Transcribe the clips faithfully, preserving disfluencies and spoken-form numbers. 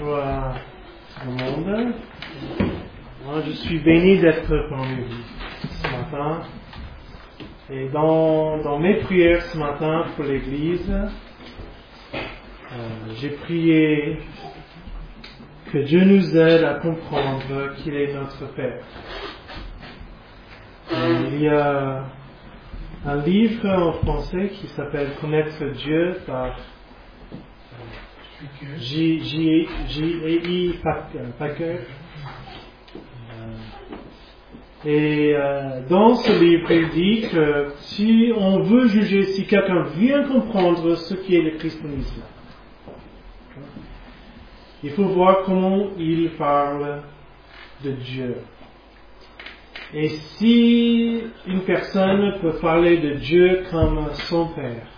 Bonjour à tout le monde. Moi, je suis béni d'être parmi vous ce matin. Et dans, dans mes prières ce matin pour l'Église, euh, j'ai prié que Dieu nous aide à comprendre qu'il est notre Père. Et il y a un livre en français qui s'appelle « Connaître Dieu » par J. J. J. A. I. Packer. Et euh, dans ce livre, il dit que si on veut juger, si quelqu'un vient comprendre ce qui est le christianisme, il faut voir comment il parle de Dieu. Et si une personne peut parler de Dieu comme son Père,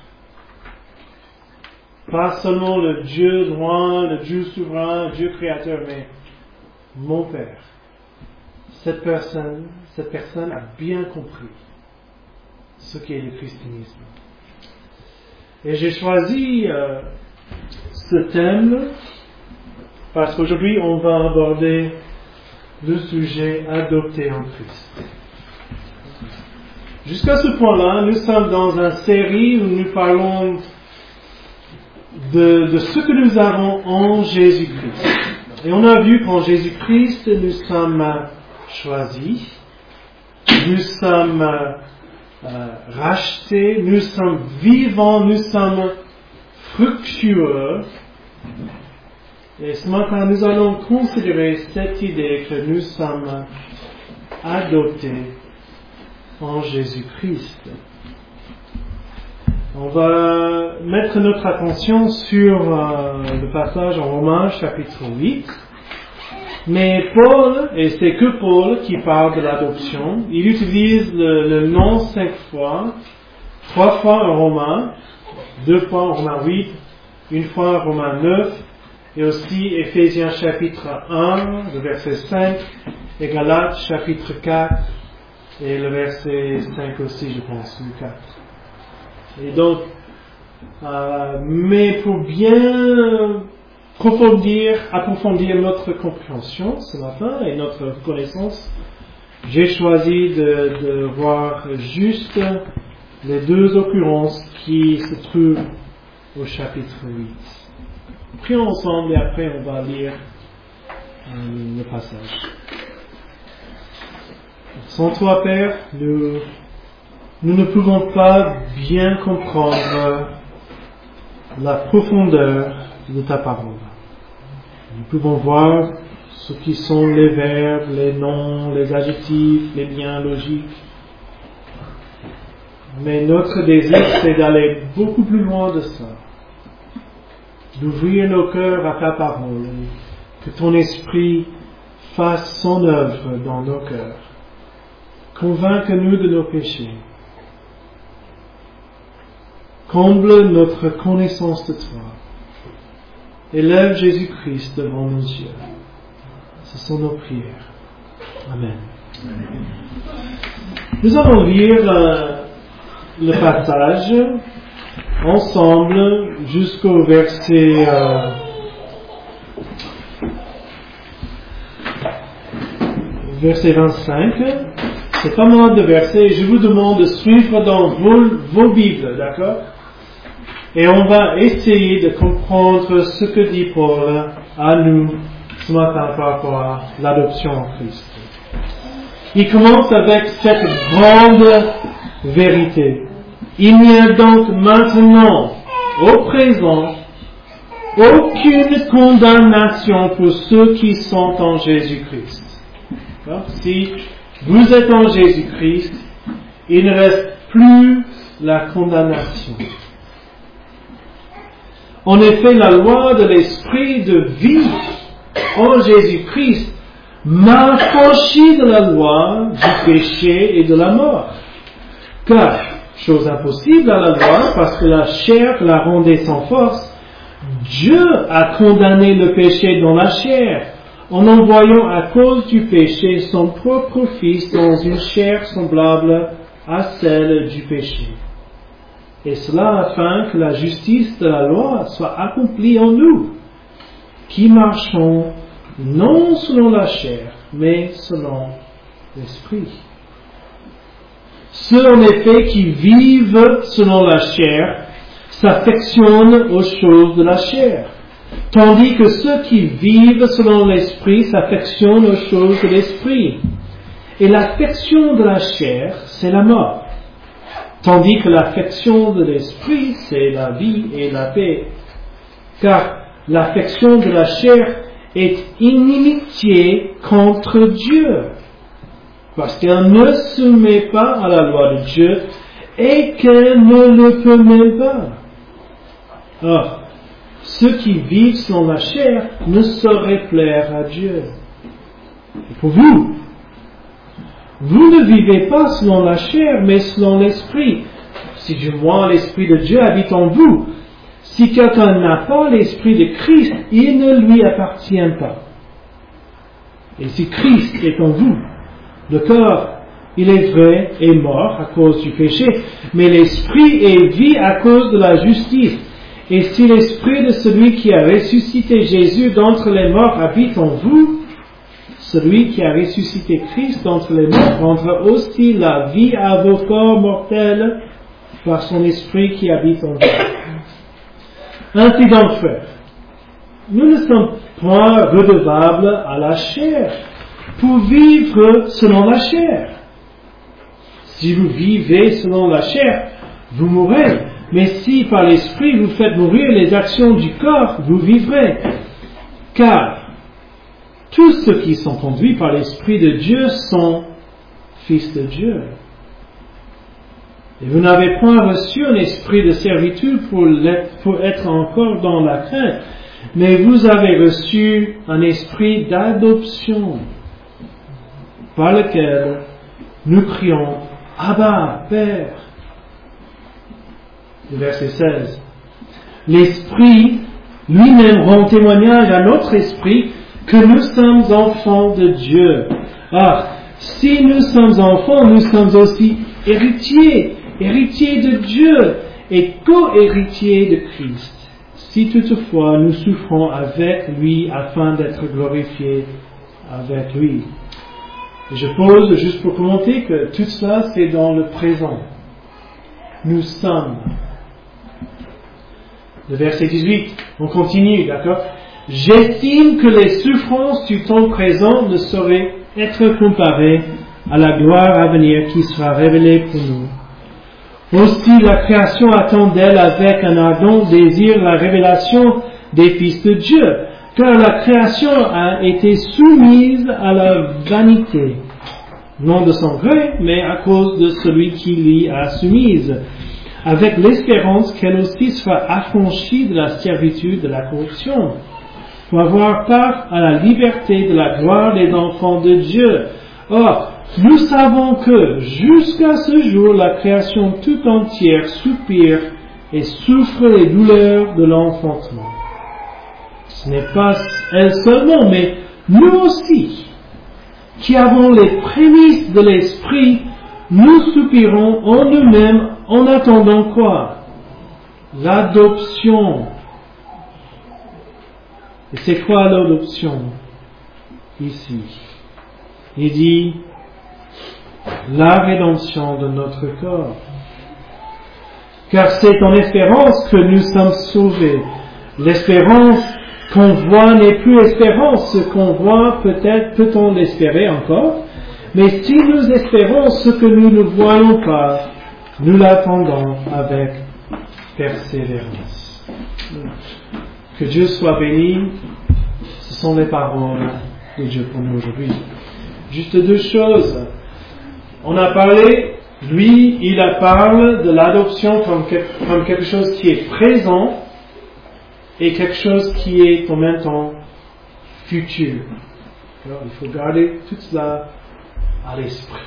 pas seulement le Dieu loin, le Dieu souverain, le Dieu créateur, mais mon Père, cette personne, cette personne a bien compris ce qu'est le christianisme. Et j'ai choisi euh, ce thème parce qu'aujourd'hui on va aborder le sujet adopté en Christ. Jusqu'à ce point-là, nous sommes dans une série où nous parlons de, de ce que nous avons en Jésus-Christ. Et on a vu qu'en Jésus-Christ, nous sommes choisis, nous sommes euh, rachetés, nous sommes vivants, nous sommes fructueux. Et ce matin, nous allons considérer cette idée que nous sommes adoptés en Jésus-Christ. On va mettre notre attention sur euh, le passage en Romains chapitre huit. Mais Paul, et c'est que Paul qui parle de l'adoption, il utilise le, le nom cinq fois, trois fois en Romains, deux fois en Romains huit, une fois en Romains neuf, et aussi Éphésiens chapitre un, le verset cinq, et Galates chapitre quatre, et le verset cinq aussi, je pense, le quatre. Et donc, euh, mais pour bien approfondir, approfondir notre compréhension ce matin et notre connaissance, j'ai choisi de, de voir juste les deux occurrences qui se trouvent au chapitre huit. Prions ensemble et après on va lire euh, le passage. Sans toi, Père, nous, nous ne pouvons pas bien comprendre la profondeur de ta parole. Nous pouvons voir ce qui sont les verbes, les noms, les adjectifs, les liens logiques. Mais notre désir, c'est d'aller beaucoup plus loin de ça. D'ouvrir nos cœurs à ta parole. Que ton esprit fasse son œuvre dans nos cœurs. Convainque-nous de nos péchés. Comble notre connaissance de toi. Élève Jésus-Christ devant nos yeux. Ce sont nos prières. Amen. Amen. Nous allons lire euh, le passage ensemble jusqu'au verset euh, verset vingt-cinq. C'est pas mal de versets et je vous demande de suivre dans vos, vos Bibles, d'accord? Et on va essayer de comprendre ce que dit Paul à nous ce matin par rapport à l'adoption en Christ. Il commence avec cette grande vérité. Il n'y a donc maintenant, au présent, aucune condamnation pour ceux qui sont en Jésus-Christ. Si vous êtes en Jésus-Christ, il ne reste plus la condamnation. En effet, la loi de l'esprit de vie en Jésus-Christ m'a affranchi de la loi du péché et de la mort. Car, chose impossible à la loi, parce que la chair la rendait sans force, Dieu a condamné le péché dans la chair, en envoyant à cause du péché son propre Fils dans une chair semblable à celle du péché. Et cela afin que la justice de la loi soit accomplie en nous, qui marchons non selon la chair, mais selon l'esprit. Ceux en effet qui vivent selon la chair s'affectionnent aux choses de la chair, tandis que ceux qui vivent selon l'esprit s'affectionnent aux choses de l'esprit. Et l'affection de la chair, c'est la mort, tandis que l'affection de l'esprit, c'est la vie et la paix. Car l'affection de la chair est inimitié contre Dieu, parce qu'elle ne se met pas à la loi de Dieu et qu'elle ne le peut même pas. Or, ceux qui vivent selon la chair ne sauraient plaire à Dieu. Et pour vous, vous ne vivez pas selon la chair, mais selon l'esprit, si du moins l'esprit de Dieu habite en vous. Si quelqu'un n'a pas l'esprit de Christ, il ne lui appartient pas. Et si Christ est en vous, le corps, il est vrai, est mort à cause du péché, mais l'esprit est vie à cause de la justice. Et si l'esprit de celui qui a ressuscité Jésus d'entre les morts habite en vous, celui qui a ressuscité Christ d'entre les morts rendra aussi la vie à vos corps mortels par son esprit qui habite en vous. Ainsi donc, frères, nous ne sommes point redevables à la chair pour vivre selon la chair. Si vous vivez selon la chair, vous mourrez. Mais si par l'esprit vous faites mourir les actions du corps, vous vivrez. Car tous ceux qui sont conduits par l'Esprit de Dieu sont fils de Dieu. Et vous n'avez point reçu un esprit de servitude pour, pour être encore dans la crainte, mais vous avez reçu un esprit d'adoption, par lequel nous crions « Abba, Père ». Le verset seize. L'Esprit lui-même rend témoignage à notre esprit que nous sommes enfants de Dieu. Ah, si nous sommes enfants, nous sommes aussi héritiers, héritiers de Dieu et co-héritiers de Christ, si toutefois nous souffrons avec lui afin d'être glorifiés avec lui. Et je pose juste pour commenter que tout cela c'est dans le présent. Nous sommes. Le verset dix-huit, on continue, d'accord? J'estime que les souffrances du temps présent ne sauraient être comparées à la gloire à venir qui sera révélée pour nous. Aussi la création attend d'elle avec un ardent désir la révélation des fils de Dieu, car la création a été soumise à la vanité, non de son gré, mais à cause de celui qui l'y a soumise, avec l'espérance qu'elle aussi sera affranchie de la servitude de la corruption, pour avoir part à la liberté de la gloire des enfants de Dieu. Or, nous savons que, jusqu'à ce jour, la création tout entière soupire et souffre les douleurs de l'enfantement. Ce n'est pas elle seulement, mais nous aussi, qui avons les prémices de l'Esprit, nous soupirons en nous-mêmes en attendant quoi? L'adoption. Et c'est quoi l'adoption? Ici. Il dit la rédemption de notre corps. Car c'est en espérance que nous sommes sauvés. L'espérance qu'on voit n'est plus espérance. Ce qu'on voit, peut-être peut-on l'espérer encore. Mais si nous espérons ce que nous ne voyons pas, nous l'attendons avec persévérance. Que Dieu soit béni. Ce sont les paroles de Dieu pour nous aujourd'hui. Juste deux choses. On a parlé, lui, il a parlé de l'adoption comme, comme quelque chose qui est présent et quelque chose qui est en même temps futur. Alors, il faut garder tout cela à l'esprit.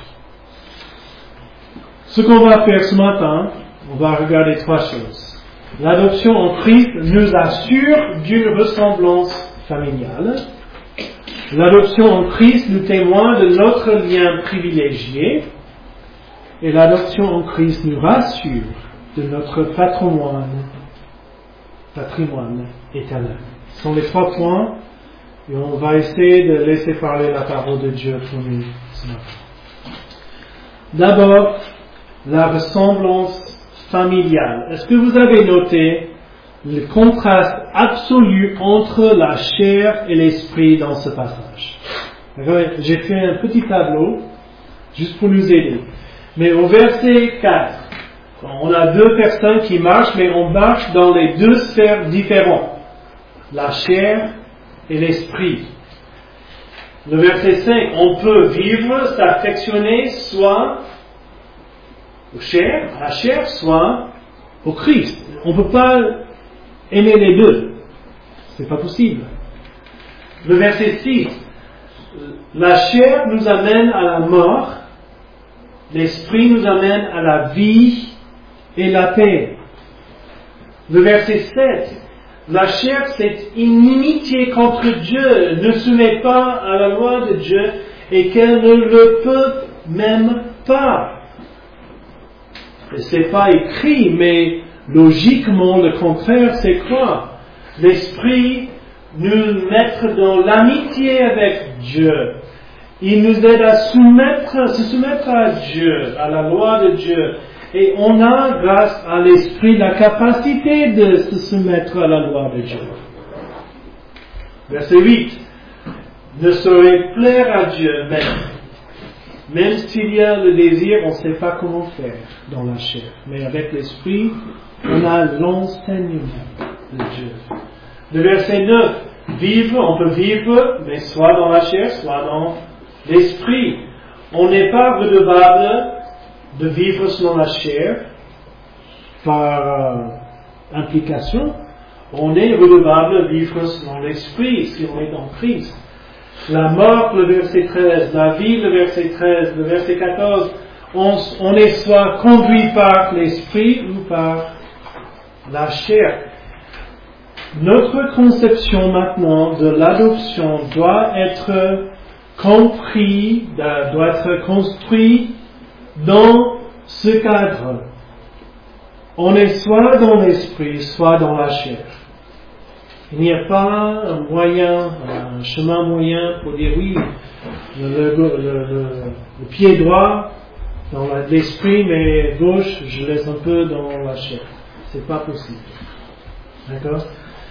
Ce qu'on va faire ce matin, on va regarder trois choses. L'adoption en Christ nous assure d'une ressemblance familiale. L'adoption en Christ nous témoigne de notre lien privilégié. Et l'adoption en Christ nous rassure de notre patrimoine patrimoine éternel. Ce sont les trois points et on va essayer de laisser parler la parole de Dieu pour nous ce matin. D'abord, la ressemblance familiale. Est-ce que vous avez noté le contraste absolu entre la chair et l'esprit dans ce passage? J'ai fait un petit tableau juste pour nous aider. Mais au verset quatre, on a deux personnes qui marchent, mais on marche dans les deux sphères différentes, la chair et l'esprit. Le verset cinq, on peut vivre, s'affectionner soit au chair, à la chair, soit au Christ. On ne peut pas aimer les deux. C'est pas possible. Le verset six, la chair nous amène à la mort, l'esprit nous amène à la vie et la paix. Le verset sept, la chair c'est inimitié contre Dieu, ne soumet pas à la loi de Dieu et qu'elle ne le peut même pas. C'est pas écrit, mais logiquement le contraire c'est quoi? L'esprit nous met dans l'amitié avec Dieu. Il nous aide à soumettre, se soumettre à Dieu, à la loi de Dieu. Et on a, grâce à l'Esprit, la capacité de se soumettre à la loi de Dieu. Verset huit. Ne saurait plaire à Dieu même. Même s'il y a le désir, on ne sait pas comment faire dans la chair. Mais avec l'Esprit, on a l'enseignement de Dieu. Le verset neuf. Vivre, on peut vivre, mais soit dans la chair, soit dans l'esprit. On n'est pas redevable de vivre selon la chair par euh, implication. On est redevable de vivre selon l'esprit si on est en Christ. La mort, le verset treize, la vie, le verset treize, le verset quatorze, on, on est soit conduit par l'esprit ou par la chair. Notre conception maintenant de l'adoption doit être compris, doit être construit dans ce cadre. On est soit dans l'esprit, soit dans la chair. Il n'y a pas un moyen, un chemin moyen pour dire oui, le, le, le, le pied droit dans l'esprit, mais gauche, je laisse un peu dans la chair. C'est pas possible. D'accord?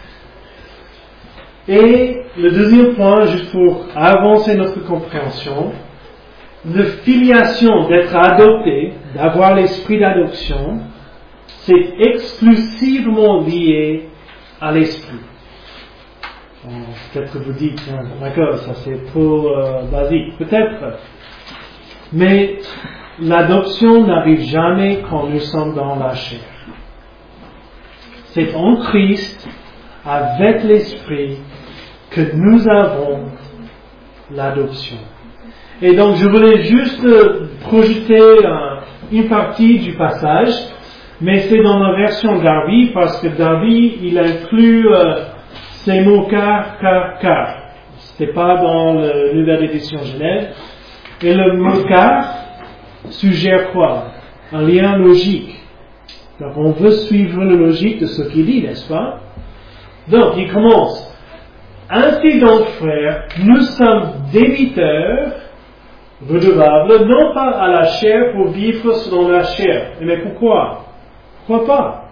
Et le deuxième point, juste pour avancer notre compréhension, la filiation d'être adopté, d'avoir l'esprit d'adoption, c'est exclusivement lié à l'esprit. Bon, peut-être que vous dites, hein, d'accord, ça c'est trop euh, basique, peut-être. Mais l'adoption n'arrive jamais quand nous sommes dans la chair. C'est en Christ, avec l'esprit, que nous avons l'adoption. Et donc je voulais juste projeter euh, une partie du passage, mais c'est dans la version Darby, parce que Darby, il inclut euh, ces mots car, car, car. C'était pas dans la nouvelle édition Genève. Et le mot car suggère quoi? Un lien logique. Donc on veut suivre la logique de ce qu'il dit, n'est-ce pas? Donc il commence. Ainsi donc, frères, nous sommes débiteurs, redevables, non pas à la chair pour vivre selon la chair. Mais pourquoi? Pourquoi pas?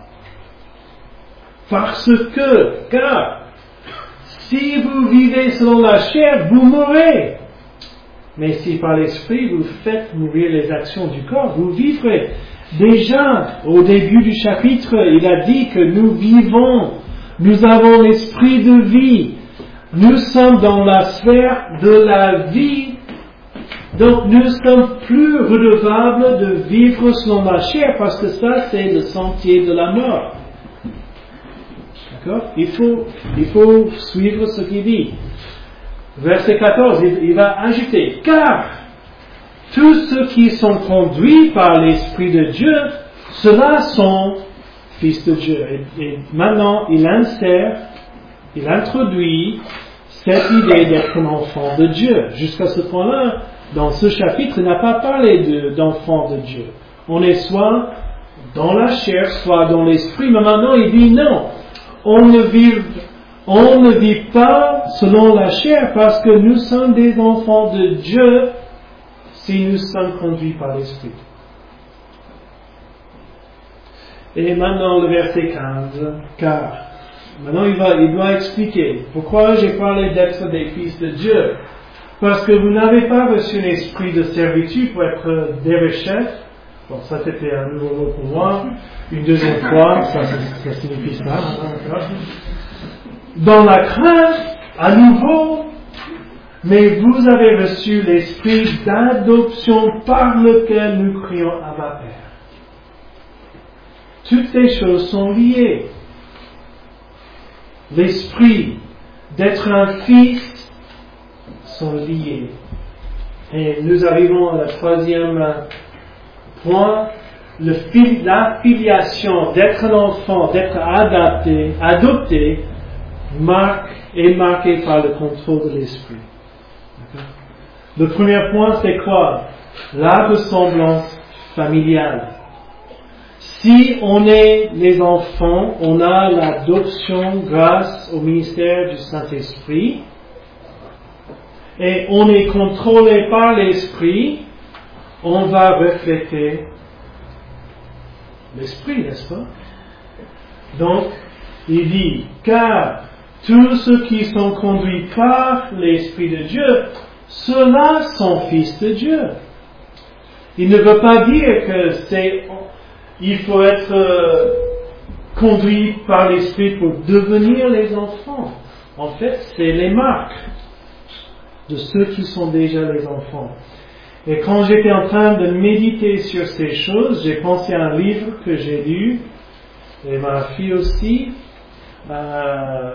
Parce que, car, si vous vivez selon la chair, vous mourrez. Mais si par l'esprit vous faites mourir les actions du corps, vous vivrez. Déjà, au début du chapitre, il a dit que nous vivons, nous avons l'esprit de vie. Nous sommes dans la sphère de la vie, donc nous ne sommes plus redevables de vivre selon la chair, parce que ça c'est le sentier de la mort. D'accord? Il faut, il faut suivre ce qu'il dit. Verset quatorze, il, il va ajouter, car tous ceux qui sont conduits par l'Esprit de Dieu, ceux-là sont fils de Dieu. Et, et maintenant, il insère, il introduit cette idée d'être un enfant de Dieu. Jusqu'à ce point-là, dans ce chapitre, il n'a pas parlé de, d'enfant de Dieu. On est soit dans la chair, soit dans l'esprit, mais maintenant il dit non. on ne vit, on ne vit pas selon la chair parce que nous sommes des enfants de Dieu si nous sommes conduits par l'Esprit. Et maintenant le verset quinze, car maintenant il, va, il doit expliquer pourquoi j'ai parlé d'être des fils de Dieu. Parce que vous n'avez pas reçu l'esprit de servitude pour être des chefs. Bon, ça c'était un nouveau mot pour moi. Une deuxième fois, ça, ça signifie ça. Dans la crainte, à nouveau, mais vous avez reçu l'esprit d'adoption par lequel nous crions Abba Père. Toutes ces choses sont liées. L'esprit d'être un fils sont liés. Et nous arrivons à la troisième point, le fil, la filiation d'être un enfant, d'être adapté, adopté, marque, est marquée par le contrôle de l'esprit. D'accord? Le premier point, c'est quoi? La ressemblance familiale. Si on est les enfants, on a l'adoption grâce au ministère du Saint-Esprit. Et on est contrôlé par l'Esprit, on va refléter l'Esprit, n'est-ce pas? Donc, il dit, car tous ceux qui sont conduits par l'Esprit de Dieu, ceux-là sont fils de Dieu. Il ne veut pas dire que c'est, il faut être euh, conduit par l'Esprit pour devenir les enfants. En fait, c'est les marques de ceux qui sont déjà les enfants. Et quand j'étais en train de méditer sur ces choses, j'ai pensé à un livre que j'ai lu, et ma fille aussi, euh,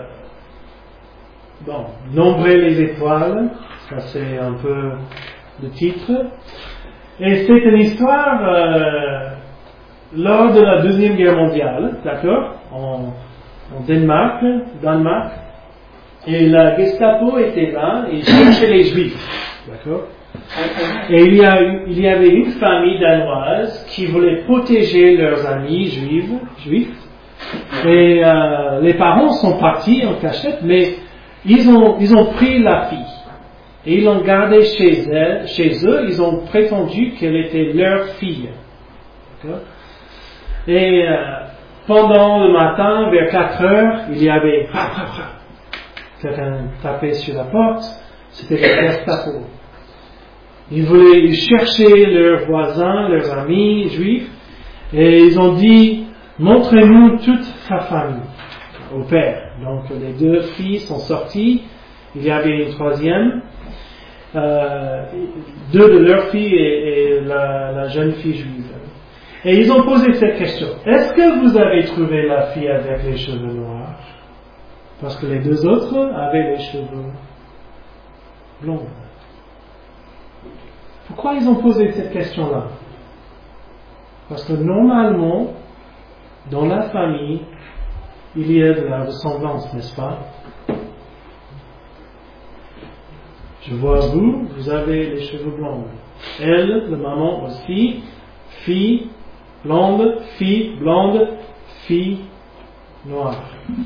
bon, Nombrer les étoiles, ça c'est un peu le titre, et c'est une histoire euh, lors de la Deuxième Guerre mondiale, d'accord, en, en Danemark, Danemark, et la Gestapo était là, et cherchait les Juifs, d'accord. Et il y, a, il y avait une famille danoise qui voulait protéger leurs amis juifs, juifs. Et euh, les parents sont partis en cachette, mais ils ont, ils ont pris la fille. Et ils l'ont gardée chez, elle, chez eux, ils ont prétendu qu'elle était leur fille. D'accord. Et euh, pendant le matin, vers quatre heures, il y avait quelqu'un tapait sur la porte, c'était le Gestapo. Ils voulaient, ils cherchaient leurs voisins, leurs amis juifs, et ils ont dit, montrez-nous toute ta famille, au père. Donc les deux filles sont sorties, il y avait une troisième, euh, deux de leurs filles et, et la, la jeune fille juive. Et ils ont posé cette question, est-ce que vous avez trouvé la fille avec les cheveux noirs? Parce que les deux autres avaient les cheveux blonds. Pourquoi ils ont posé cette question-là? Parce que normalement, dans la famille, il y a de la ressemblance, n'est-ce pas? Je vois vous, vous avez les cheveux blonds. Elle, la maman aussi, fille blonde, fille blonde, fille noire.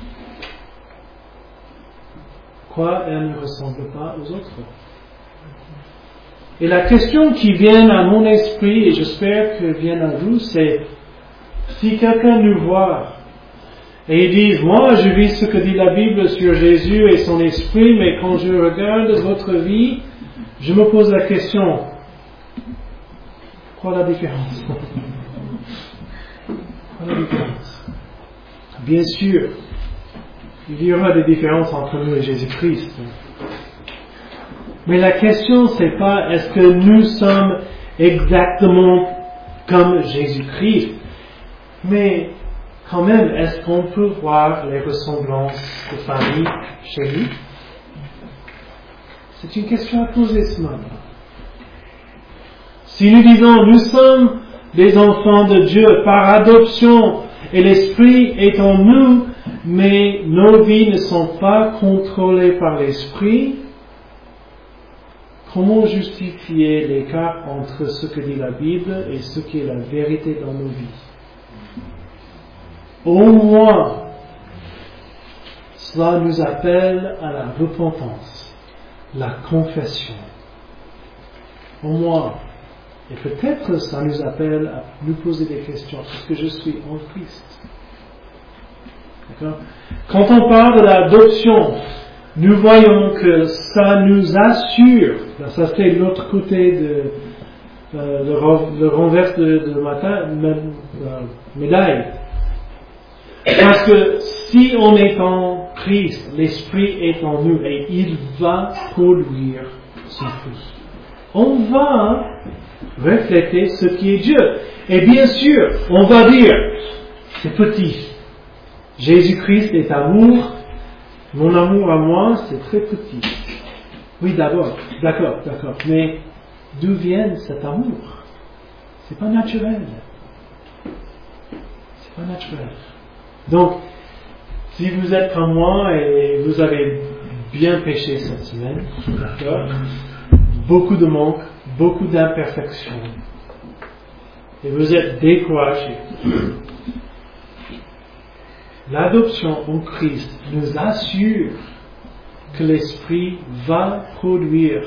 Pourquoi elle ne ressemble pas aux autres? Et la question qui vient à mon esprit, et j'espère que vient à vous, c'est si quelqu'un nous voit et il dit, moi je vis ce que dit la Bible sur Jésus et son esprit, mais quand je regarde votre vie, je me pose la question, quoi la différence? Quoi la différence? Bien sûr, il y aura des différences entre nous et Jésus-Christ. Mais la question, c'est pas est-ce que nous sommes exactement comme Jésus-Christ, mais quand même, est-ce qu'on peut voir les ressemblances de famille chez lui? C'est une question à poser ce matin. Si nous disons nous sommes des enfants de Dieu par adoption et l'Esprit est en nous, mais nos vies ne sont pas contrôlées par l'Esprit, comment justifier l'écart entre ce que dit la Bible et ce qui est la vérité dans nos vies? Au moins, cela nous appelle à la repentance, la confession. Au moins, et peut-être ça nous appelle à nous poser des questions. Est-ce que je suis en Christ? D'accord? Quand on parle de l'adoption, nous voyons que ça nous assure, ça c'est l'autre côté de euh, le, le renvers de, de la médaille. Parce que si on est en Christ, l'Esprit est en nous et il va produire son fruit. On va refléter ce qui est Dieu. Et bien sûr, on va dire, c'est petit. Jésus-Christ est amour. Mon amour à moi, c'est très petit. Oui, d'abord, d'accord, d'accord. Mais d'où vient cet amour? C'est pas naturel. C'est pas naturel. Donc, si vous êtes comme moi et vous avez bien péché cette semaine, d'accord, beaucoup de manques, beaucoup d'imperfections, et vous êtes découragé, l'adoption en Christ nous assure que l'Esprit va produire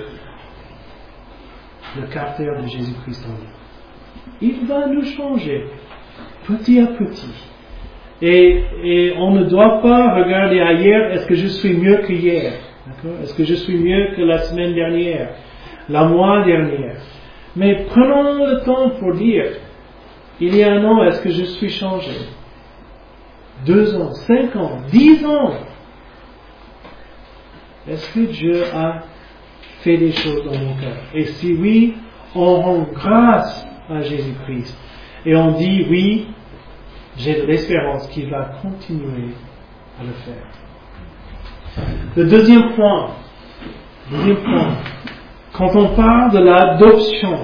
le caractère de Jésus-Christ en nous. Il va nous changer petit à petit. Et, et on ne doit pas regarder ailleurs, est-ce que je suis mieux qu'hier? D'accord? Est-ce que je suis mieux que la semaine dernière? La mois dernière? Mais prenons le temps pour dire, il y a un an, est-ce que je suis changé? Deux ans, cinq ans, dix ans? Est-ce que Dieu a fait des choses dans mon cœur? Et si oui, on rend grâce à Jésus-Christ. Et on dit oui, j'ai de l'espérance qu'il va continuer à le faire. Le deuxième point, deuxième point, quand on parle de l'adoption,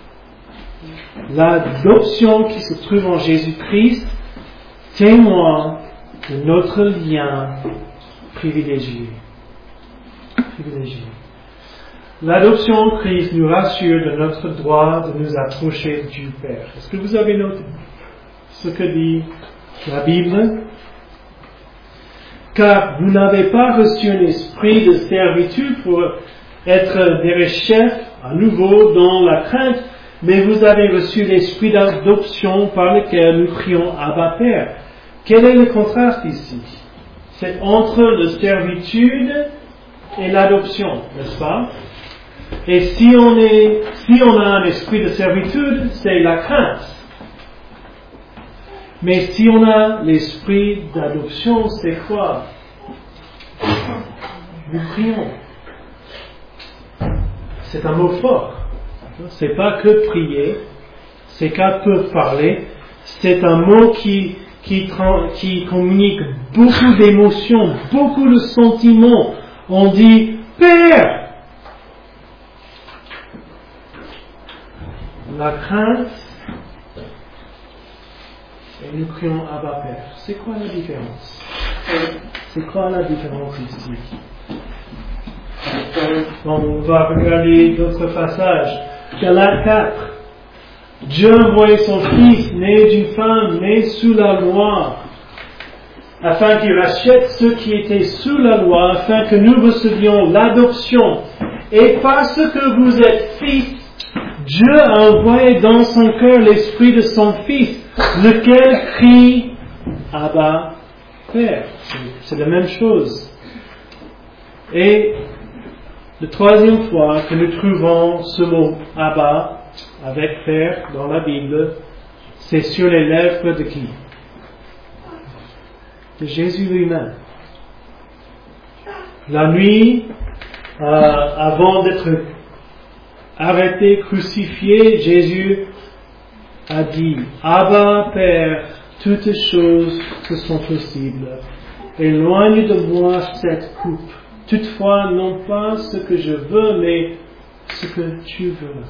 l'adoption qui se trouve en Jésus-Christ témoigne de notre lien privilégié. privilégié. L'adoption en Christ nous rassure de notre droit de nous approcher du Père. Est-ce que vous avez noté ce que dit la Bible? Car vous n'avez pas reçu un esprit de servitude pour être des chefs à nouveau dans la crainte, mais vous avez reçu l'esprit d'adoption par lequel nous crions Abba Père. Quel est le contraste ici? C'est entre la servitude et l'adoption, n'est-ce pas? Et si on est, si on a un esprit de servitude, c'est la crainte. Mais si on a l'esprit d'adoption, c'est quoi? Nous prions. C'est un mot fort. C'est pas que prier, c'est qu'à peu parler. C'est un mot qui, qui, qui communique beaucoup d'émotions, beaucoup de sentiments. On dit Père. La crainte. Et nous crions Abba Père. C'est quoi la différence? C'est quoi la différence ici? Donc, on va regarder d'autres passages. Galates quatre. Dieu a envoyé son Fils, né d'une femme, né sous la loi, afin qu'il rachète ceux qui étaient sous la loi, afin que nous recevions l'adoption. Et parce que vous êtes fils, Dieu a envoyé dans son cœur l'esprit de son Fils, lequel crie Abba Père. C'est la même chose. Et la troisième fois que nous trouvons ce mot Abba avec Père dans la Bible, c'est sur les lèvres de qui? De Jésus lui-même. La nuit, euh, avant d'être arrêté, crucifié, Jésus a dit Abba Père, toutes choses te sont possibles. Éloigne de moi cette coupe. Toutefois, non pas ce que je veux, mais ce que tu veux.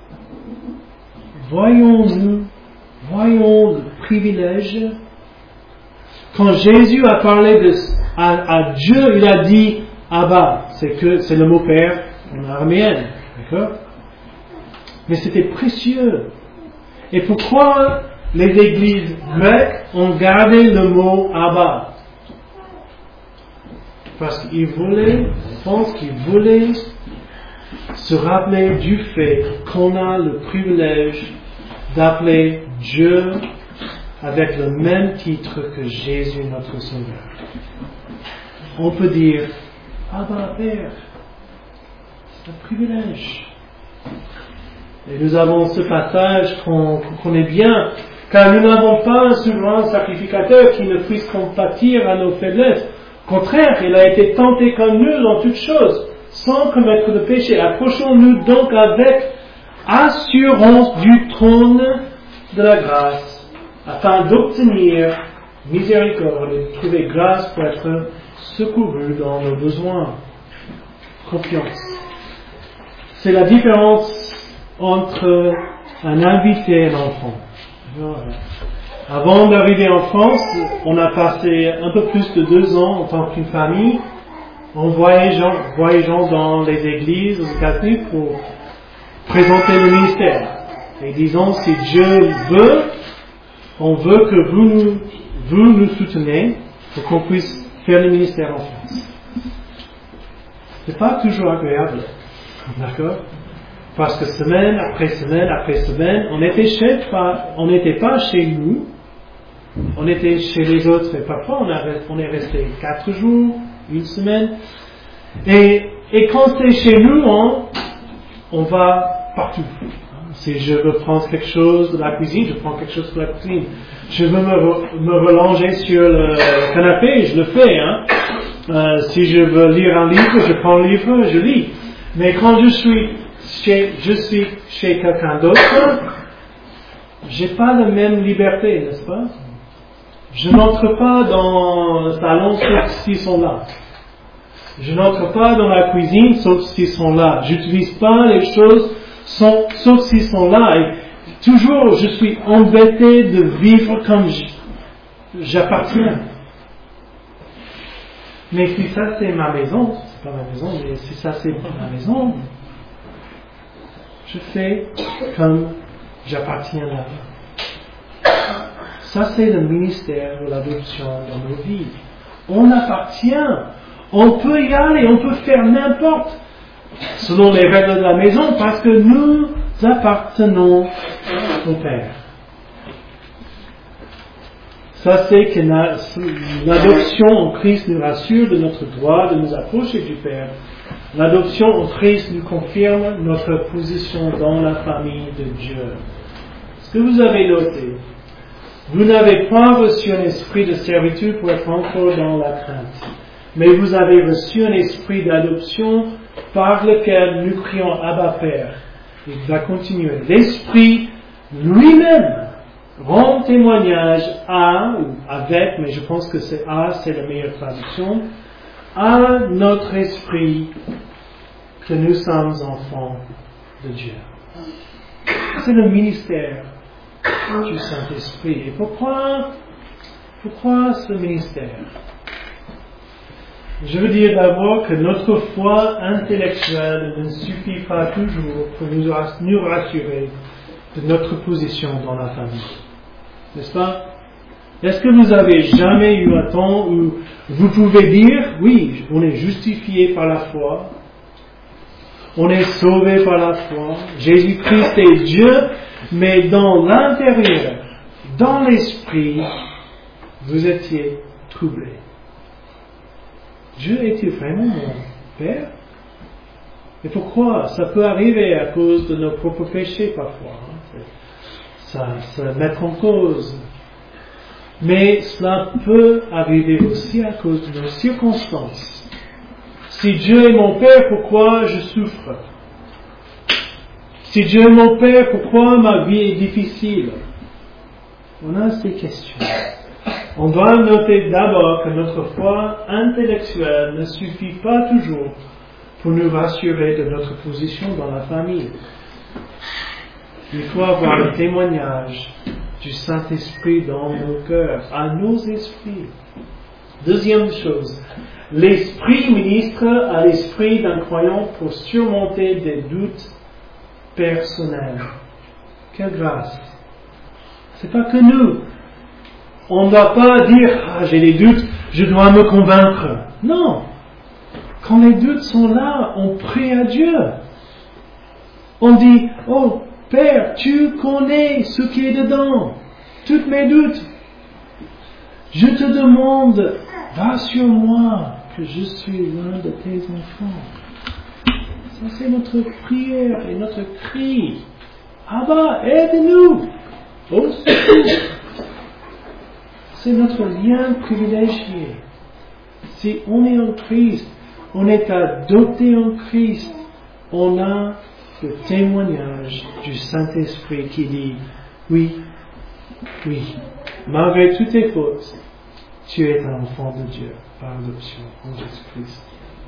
Voyons-nous, voyons le privilège. Quand Jésus a parlé de, à, à Dieu, il a dit Abba. C'est que c'est le mot Père en araméen, d'accord? Mais c'était précieux. Et pourquoi les églises grecques ont gardé le mot Abba? parce qu'il voulait, je pense qu'il voulait se rappeler du fait qu'on a le privilège d'appeler Dieu avec le même titre que Jésus notre Sauveur. On peut dire Abba Père, c'est un privilège. Et nous avons ce passage qu'on connaît bien, car nous n'avons pas un souverain sacrificateur qui ne puisse compatir à nos faiblesses. Au contraire, il a été tenté comme nous dans toutes choses, sans commettre de péché. Approchons-nous donc avec assurance du trône de la grâce, afin d'obtenir miséricorde et de trouver grâce pour être secouru dans nos besoins. Confiance. C'est la différence entre un invité et un enfant. Avant d'arriver en France, on a passé un peu plus de deux ans en tant qu'une famille en voyageant, voyageant dans les églises aux États-Unis pour présenter le ministère. Et disons, si Dieu veut, on veut que vous nous, vous nous soutenez pour qu'on puisse faire le ministère en France. C'est pas toujours agréable, d'accord? Parce que semaine après semaine après semaine, on était chez, on n'était pas chez nous, on était chez les autres et parfois on, a, on est resté quatre jours, une semaine. Et, et quand c'est chez nous, on, on va partout. Si je veux prendre quelque chose de la cuisine, je prends quelque chose de la cuisine. Je veux me, me relonger sur le canapé, je le fais. Hein. Euh, si je veux lire un livre, je prends le livre, je lis. Mais quand je suis chez, je suis chez quelqu'un d'autre, j'ai pas la même liberté, n'est-ce pas? Je n'entre pas dans le salon sauf s'ils sont là. Je n'entre pas dans la cuisine sauf s'ils sont là. J'utilise pas les choses sauf, sauf s'ils sont là. Et toujours, je suis embêté de vivre comme j'appartiens. Mais si ça c'est ma maison, c'est pas ma maison, mais si ça c'est ma maison, je fais comme j'appartiens là. Ça c'est le ministère de l'adoption dans nos vies. On appartient. On peut y aller, on peut faire n'importe selon les règles de la maison parce que nous appartenons au Père. Ça c'est que l'adoption en Christ nous rassure de notre droit de nous approcher du Père. L'adoption en Christ nous confirme notre position dans la famille de Dieu. Ce que vous avez noté, vous n'avez pas reçu un esprit de servitude pour être encore dans la crainte, mais vous avez reçu un esprit d'adoption par lequel nous crions Abba Père. Il va continuer. L'esprit lui-même rend témoignage à, ou avec, mais je pense que c'est à, c'est la meilleure traduction, à notre esprit que nous sommes enfants de Dieu. C'est le ministère du Saint-Esprit. Et pourquoi, pourquoi ce ministère? Je veux dire d'abord que notre foi intellectuelle ne suffit pas toujours pour nous rassurer de notre position dans la famille. N'est-ce pas? Est-ce que vous avez jamais eu un temps où vous pouvez dire, oui, on est justifié par la foi, on est sauvé par la foi, Jésus-Christ est Dieu, mais dans l'intérieur, dans l'esprit, vous étiez troublé. Dieu est-il vraiment mon Père? Et pourquoi? Ça peut arriver à cause de nos propres péchés parfois. Hein? Ça, ça met en cause. Mais cela peut arriver aussi à cause de nos circonstances. Si Dieu est mon Père, pourquoi je souffre? Si Dieu est mon Père, pourquoi ma vie est difficile? On a ces questions. On doit noter d'abord que notre foi intellectuelle ne suffit pas toujours pour nous rassurer de notre position dans la famille. Il faut avoir le témoignage du Saint-Esprit dans nos cœurs, à nos esprits. Deuxième chose, l'Esprit ministre à l'esprit d'un croyant pour surmonter des doutes personnels. Quelle grâce! C'est pas que nous. On ne doit pas dire, ah, j'ai des doutes, je dois me convaincre. Non, Quand les doutes sont là, on prie à Dieu. On dit, oh Père, tu connais ce qui est dedans, tous mes doutes. Je te demande, rassure-moi que je suis l'un de tes enfants. Ça c'est notre prière et notre cri. Abba, aide-nous. Au secours. C'est notre lien privilégié. Si on est en Christ, on est adopté en Christ, on a le témoignage du Saint-Esprit qui dit, oui, oui, malgré toutes tes fautes, tu es un enfant de Dieu par adoption en Jésus-Christ.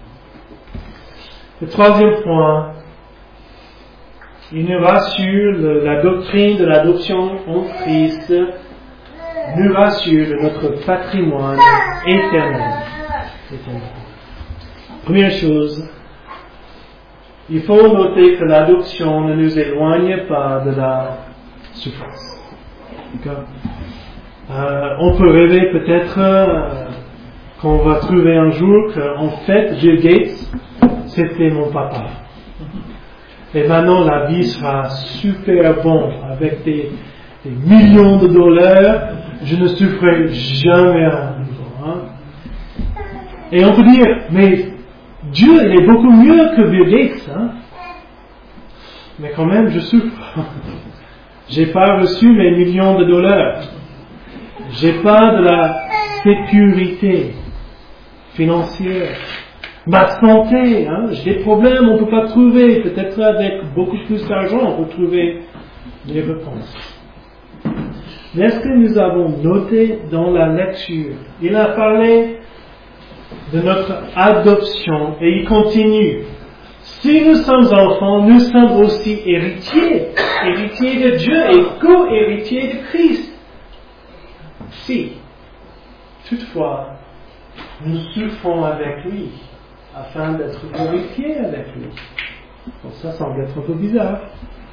Le troisième point, il nous rassure, le, la doctrine de l'adoption en Christ nous rassure de notre patrimoine éternel. éternel. Première chose, il faut noter que l'adoption ne nous éloigne pas de la souffrance. D'accord? Euh, on peut rêver peut-être euh, qu'on va trouver un jour qu'en fait Bill Gates c'était mon papa. Et maintenant la vie sera super bonne avec des, des millions de dollars. Je ne souffrirai jamais à nouveau. Hein? Et on peut dire, mais Dieu il est beaucoup mieux que Bill Gates. Hein? Mais quand même je souffre. J'ai pas reçu mes millions de dollars. J'ai pas de la sécurité financière. Ma santé, hein, j'ai des problèmes, on ne peut pas trouver. Peut-être avec beaucoup plus d'argent, on peut trouver des réponses. Mais est-ce que nous avons noté dans la lecture, il a parlé de notre adoption et il continue. Si nous sommes enfants, nous sommes aussi héritiers, héritiers de Dieu et co-héritiers de Christ. Si, toutefois, nous souffrons avec lui, afin d'être glorifiés avec lui. Bon, ça semble être un peu bizarre.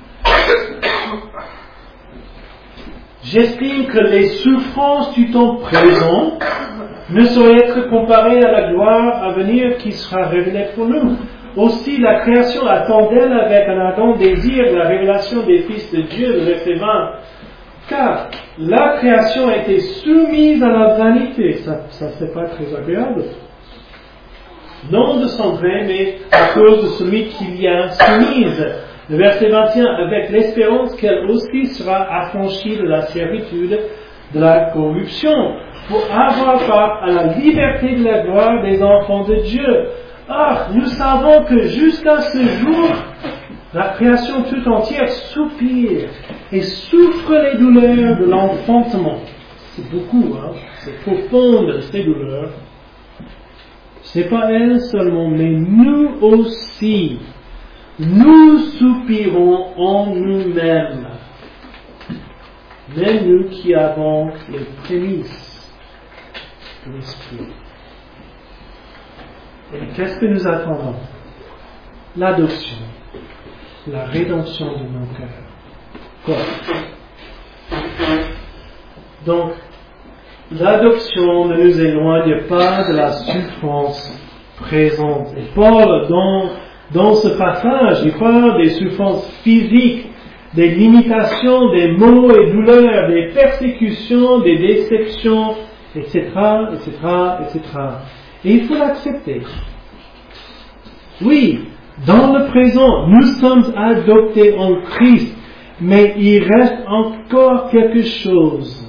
J'estime que les souffrances du temps présent ne sauraient être comparées à la gloire à venir qui sera révélée pour nous. Aussi, la création attend-elle avec un ardent désir la révélation des fils de Dieu, le verset vingt. Car la création a été soumise à la vanité. Ça, ça c'est pas très agréable. Non de son gré, mais à cause de celui qui l'y a soumise. Le verset vingt et un, avec l'espérance qu'elle aussi sera affranchie de la servitude de la corruption, pour avoir part à la liberté de la gloire des enfants de Dieu. Or, nous savons que jusqu'à ce jour, la création tout entière soupire et souffre les douleurs de l'enfantement. C'est beaucoup, hein? C'est profond ces douleurs. C'est pas elle seulement, mais nous aussi. Nous soupirons en nous-mêmes. Même nous qui avons les prémices de l'esprit. Et qu'est-ce que nous attendons? L'adoption, la rédemption de nos cœurs. Quoi? Donc, l'adoption ne nous éloigne pas de la souffrance présente. Et Paul, dans, dans ce passage, il parle des souffrances physiques, des limitations, des maux et douleurs, des persécutions, des déceptions, et cetera, et cetera, et cetera. Et il faut l'accepter. Oui, dans le présent, nous sommes adoptés en Christ, mais il reste encore quelque chose.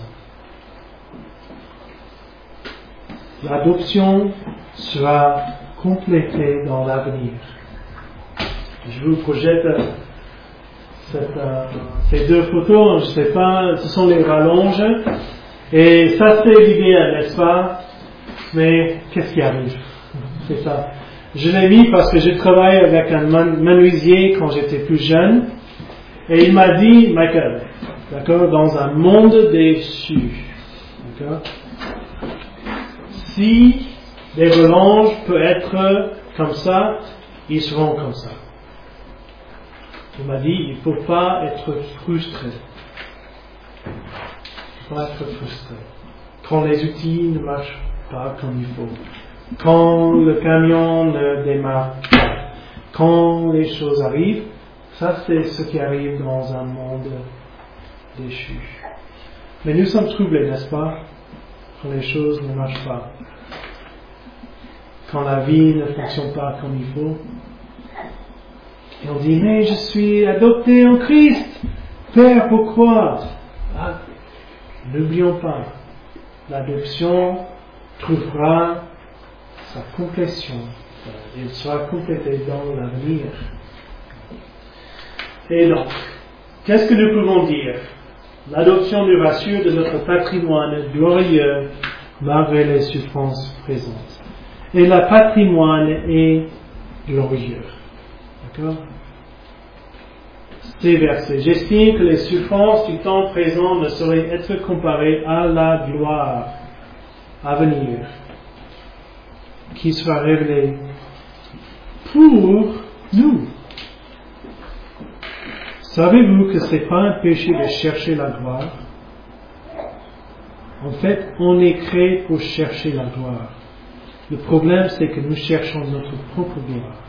L'adoption sera complétée dans l'avenir. Je vous projette cette, euh, ces deux photos, je ne sais pas, ce sont les rallonges, et ça c'est l'idéal, n'est-ce pas? Mais qu'est-ce qui arrive? C'est ça. Je l'ai mis parce que j'ai travaillé avec un menuisier quand j'étais plus jeune, et il m'a dit, Michael, d'accord, dans un monde déçu, d'accord, si les rallonges peuvent être comme ça, ils seront comme ça. Il m'a dit, il ne faut pas être frustré. Il ne faut pas être frustré. Quand les outils ne marchent pas comme il faut. quand le camion ne démarre pas, quand les choses arrivent. Ça, c'est ce qui arrive dans un monde déchu. Mais nous sommes troublés, n'est-ce pas, quand les choses ne marchent pas, quand la vie ne fonctionne pas comme il faut. Et on dit, mais je suis adopté en Christ. Père, pourquoi? Ah, n'oublions pas, l'adoption trouvera sa complétion. Elle sera complétée dans l'avenir. Et donc, qu'est-ce que nous pouvons dire? L'adoption nous rassure de notre patrimoine glorieux malgré les souffrances présentes. Et le patrimoine est glorieux. D'accord? Ces versets. J'estime que les souffrances du temps présent ne sauraient être comparées à la gloire à venir qui sera révélée pour nous. Savez-vous que ce n'est pas un péché de chercher la gloire? En fait, on est créé pour chercher la gloire. Le problème, c'est que nous cherchons notre propre gloire.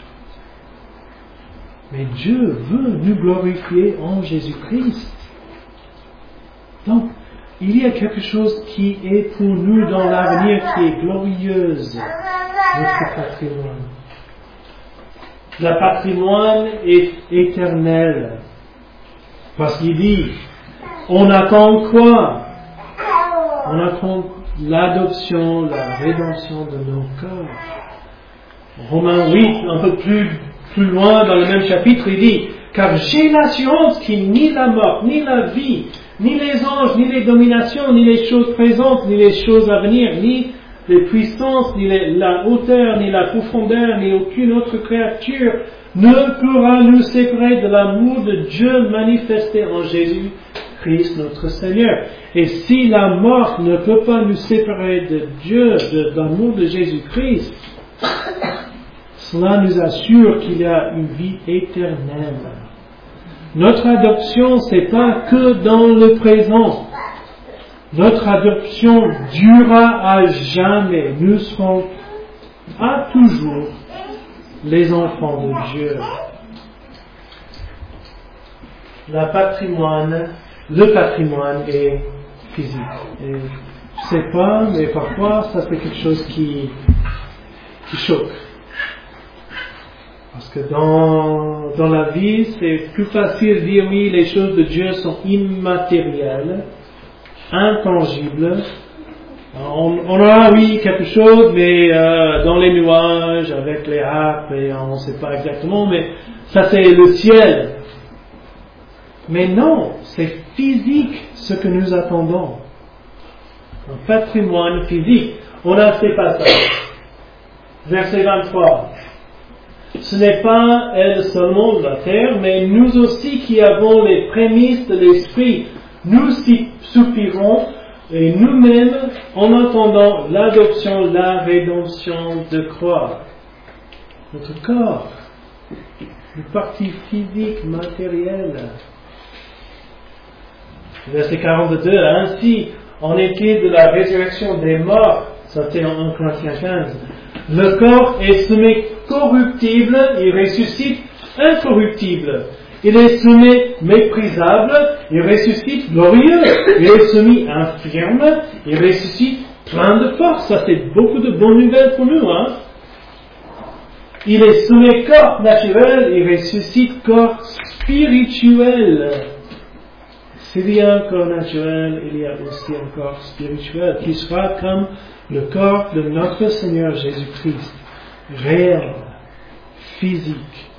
Mais Dieu veut nous glorifier en Jésus-Christ. Donc, il y a quelque chose qui est pour nous dans l'avenir qui est glorieuse, notre patrimoine. Le patrimoine est éternel. Parce qu'il dit, on attend quoi? On attend l'adoption, la rédemption de nos corps. Romains huit, un peu plus, plus loin dans le même chapitre, il dit, car j'ai l'assurance qu'il ni la mort, ni la vie, ni les anges, ni les dominations, ni les choses présentes, ni les choses à venir, ni les puissances, ni les, la hauteur, ni la profondeur, ni aucune autre créature ne pourra nous séparer de l'amour de Dieu manifesté en Jésus-Christ notre Seigneur. Et si la mort ne peut pas nous séparer de Dieu, de, de l'amour de Jésus-Christ, cela nous assure qu'il y a une vie éternelle. Notre adoption, c'est pas que dans le présent. Notre adoption durera à jamais. Nous serons à toujours les enfants de Dieu. Le patrimoine, le patrimoine est physique. Et je sais pas, mais parfois ça c'est quelque chose qui, qui choque. Parce que dans, dans la vie, c'est plus facile de dire oui, les choses de Dieu sont immatérielles, intangibles. On, on aura, oui, quelque chose, mais euh, dans les nuages, avec les harpes, et on ne sait pas exactement, mais ça c'est le ciel. Mais non, c'est physique ce que nous attendons. Un patrimoine physique. On a ces passages. Verset vingt-trois. Ce n'est pas elle seulement de la terre, mais nous aussi qui avons les prémices de l'esprit, nous soupirons et nous-mêmes en attendant l'adoption, la rédemption de croix. Notre corps, une partie physique, matérielle. Verset quarante-deux, ainsi en est-il de la résurrection des morts, ça c'est en un Corinthiens quinze. Le corps est semé corruptible, il ressuscite incorruptible. Il est semé méprisable, il ressuscite glorieux. Il est semé infirme, il ressuscite plein de force. Ça c'est beaucoup de bonnes nouvelles pour nous, hein. Il est semé corps naturel, il ressuscite corps spirituel. S'il y a un corps naturel, il y a aussi un corps spirituel qui sera comme le corps de notre Seigneur Jésus-Christ, réel, physique.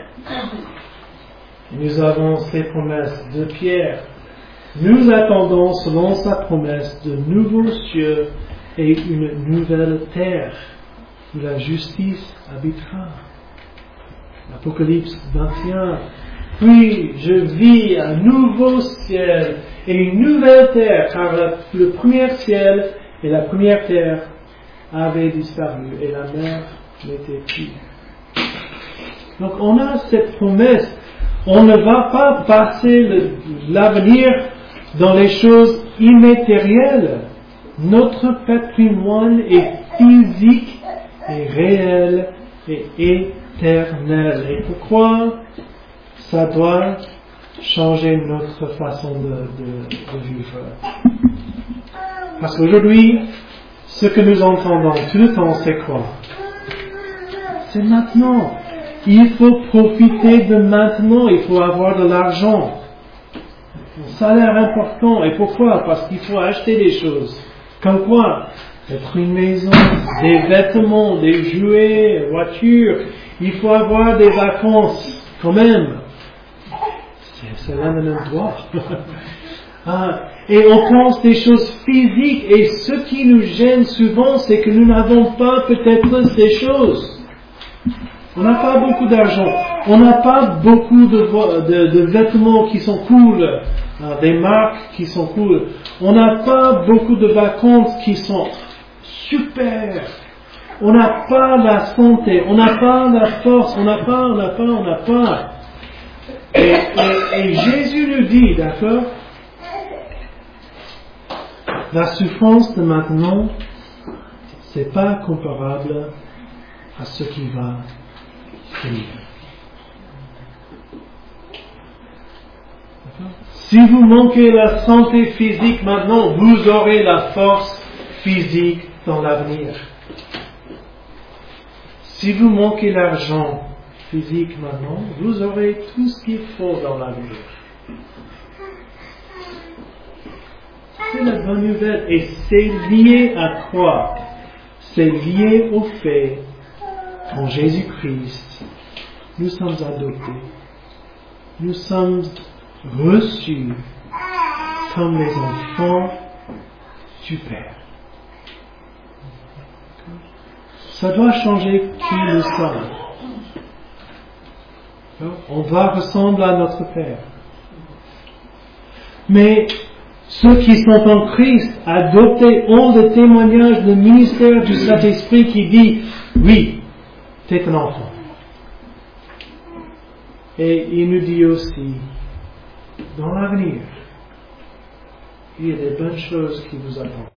Nous avons ces promesses de Pierre. Nous attendons, selon sa promesse, de nouveaux cieux et une nouvelle terre où la justice habitera. Apocalypse vingt et un. Puis je vis un nouveau ciel et une nouvelle terre, car le premier ciel et la première terre avaient disparu et la mer n'était plus. Donc on a cette promesse. On ne va pas passer le, l'avenir dans les choses immatérielles. Notre patrimoine est physique est réel et éternel. Et pourquoi ça doit changer notre façon de, de, de vivre? Parce qu'aujourd'hui, ce que nous entendons tout le temps, c'est quoi? C'est maintenant. Il faut profiter de maintenant. Il faut avoir de l'argent. Ça a l'air important. Et pourquoi? Parce qu'il faut acheter des choses. Comme quoi? Être une maison, des vêtements, des jouets, voitures. Il faut avoir des vacances, quand même. C'est, c'est l'un de nos droits. ah, et on pense des choses physiques. Et ce qui nous gêne souvent, c'est que nous n'avons pas peut-être ces choses. On n'a pas beaucoup d'argent. On n'a pas beaucoup de, de, de vêtements qui sont cool, euh, des marques qui sont cool. On n'a pas beaucoup de vacances qui sont super. On n'a pas la santé. On n'a pas la force. On n'a pas, on n'a pas, on n'a pas. Et, et, et Jésus nous dit, d'accord, la souffrance de maintenant, c'est pas comparable à ce qui va finir. Si vous manquez la santé physique maintenant, vous aurez la force physique dans l'avenir. Si vous manquez l'argent physique maintenant, vous aurez tout ce qu'il faut dans l'avenir. C'est la bonne nouvelle. Et c'est lié à quoi? C'est lié au fait qu'en Jésus-Christ, nous sommes adoptés. Nous sommes reçus comme les enfants du Père. Ça doit changer qui nous sommes. On va ressembler à notre Père. Mais ceux qui sont en Christ, adoptés, ont le témoignage, le ministère du Saint-Esprit qui dit, oui, t'es un enfant. Et il nous dit aussi, dans l'avenir, il y a des bonnes choses qui vous attendent.